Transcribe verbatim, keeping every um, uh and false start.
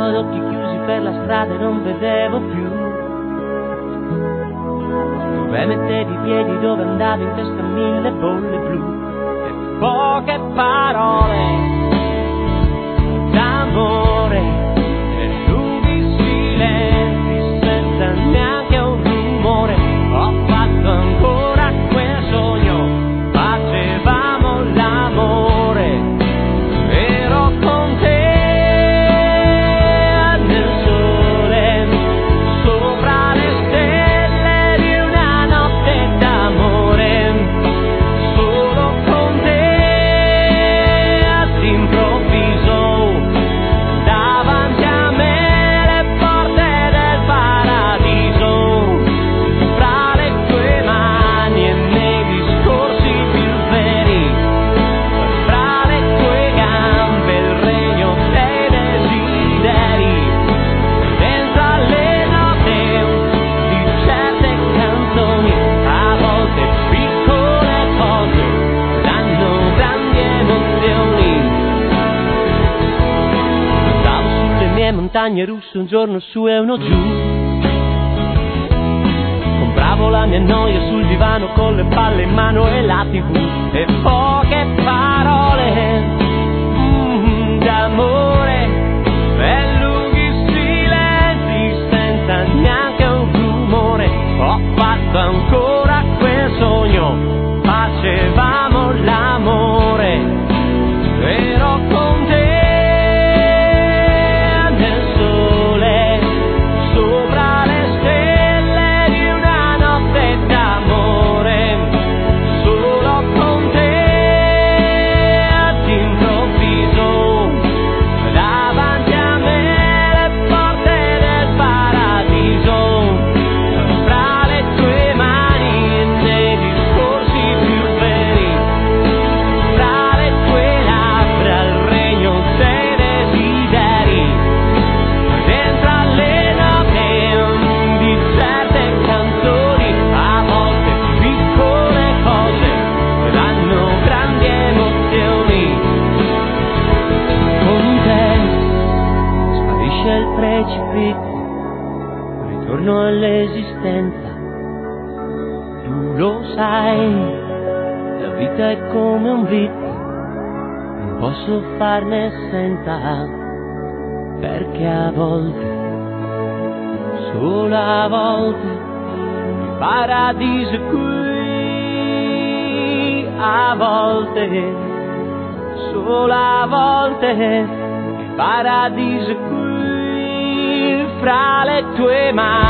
Camminavo ad occhi chiusi per la strada e non vedevo più dove mettevi i piedi, dove andavi in testa mille bolle blu. E poche parole d'amore e lunghi silenzi senza neanche un rumore. Ho fatto ancora quel sogno, facevamo l'amore, ero con te nel sole, sopra le stelle di una notte d'amore, solo con te all'improvviso, davanti a me le porte del paradiso, fra le tue mani e nei discorsi più veri, fra le tue gambe il regno dei desideri, dentro alle note di certe canzoni, a volte piccole cose danno grandi emozioni. Stavo sulle mie montagne russe, un giorno su e uno giù, compravo la mia noia sul divano con le palle in mano e la tivù. E poche parole mm, d'amore e lunghi silenzi senza neanche un rumore. Ho fatto ancora quel sogno, facevamo l'amore, ero con te nel sole, sopra le stelle di una notte d'amore, solo con te all'improvviso, davanti a me le porte del paradiso, fra le tue mani e nei discorsi più veri, fra le tue labbra il regno dei desideri, dentro alle note di certe canzoni, a volte piccole cose danno grandi emozioni. Con te sparisce il precipizio, ritorno all'esistenza. Tu lo sai, la vita è come un vizio, non posso farne senza, perché a volte, solo a volte, il paradiso è qui, a volte, solo a volte, il paradiso è qui, fra le tue mani.